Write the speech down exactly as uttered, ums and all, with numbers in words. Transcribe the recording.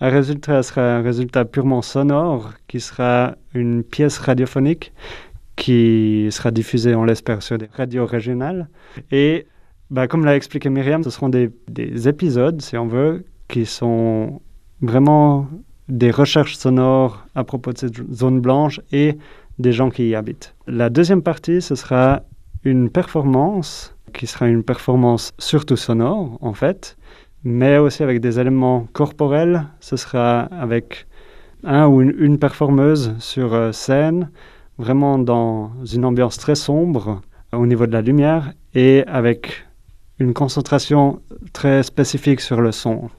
un résultat sera un résultat purement sonore, qui sera une pièce radiophonique qui sera diffusée, on l'espère, sur des radios régionales. Et bah, comme l'a expliqué Myriam, ce seront des, des épisodes, si on veut, qui sont vraiment des recherches sonores à propos de cette zone blanche et des gens qui y habitent. La deuxième partie, ce sera une performance, qui sera une performance surtout sonore, en fait, mais aussi avec des éléments corporels. Ce sera avec un ou une, une performeuse sur euh, scène, vraiment dans une ambiance très sombre euh, au niveau de la lumière et avec une concentration très spécifique sur le son.